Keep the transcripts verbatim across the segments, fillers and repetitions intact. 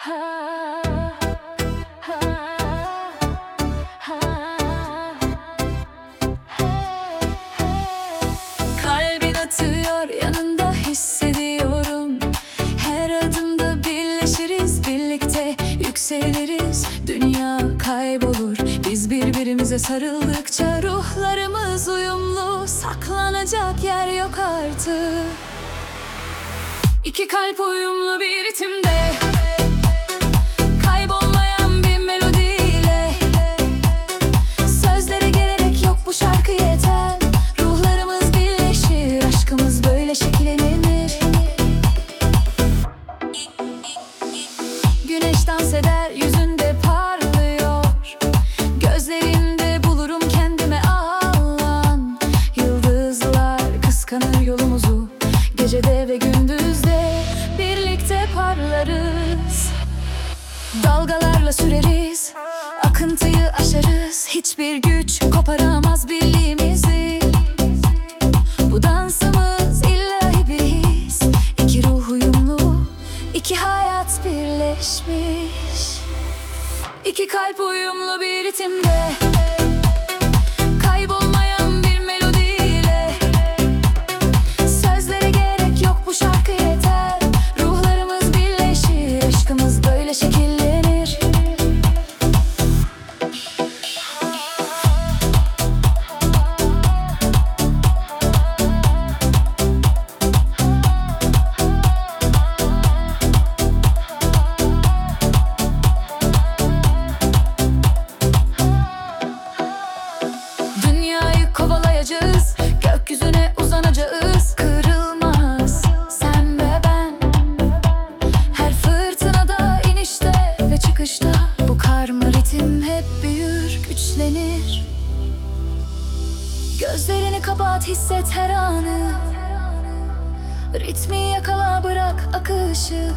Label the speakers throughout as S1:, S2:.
S1: Kalbin atıyor, yanında hissediyorum. Her adımda birleşiriz, birlikte yükseliriz. Dünya kaybolur, biz birbirimize sarıldıkça. Ruhlarımız uyumlu, saklanacak yer yok artık. İki kalp uyumlu bir ritimde, kaybolmayan bir melodiyle. Sözlere gerek yok, bu şarkı yeter. Ruhlarımız birleşir, aşkımız böyle şekillenir. Güneş dans eder, yüzünde parlıyor. Gözlerinde bulurum kendime alan. Yıldızlar kıskanır yolumuzu, gecede ve gündüzde birlikte parlarız. Dalgalarla süreriz, akıntıyı aşarız. Hiçbir güç koparamaz birliğimizi. Bu dansımız ilahi bir his. İki ruh uyumlu, iki hayat birleşmiş. İki kalp uyumlu bir ritimde, kaybolmayan bir melodiyle. Sözlere gerek yok, bu şarkı yeter. Ruhlarımız birleşir, aşkımız böyle şekillenir. Dünyayı kovalayacağız, gökyüzüne uzanacağız. Kırılmaz sen ve ben, her fırtınada, inişte ve çıkışta. Bu karma ritim hep büyür, güçlenir. Gözlerini kapat, hisset her anı. Ritmi yakala, bırak akışı.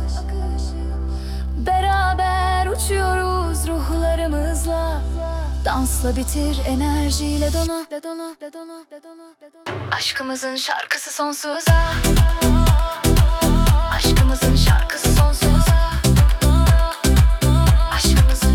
S1: Beraber uçuyoruz ruhlarımızla. Dansla bitir, enerjiyle donu. Aşkımızın şarkısı sonsuza. Aşkımızın şarkısı sonsuza. Aşkımız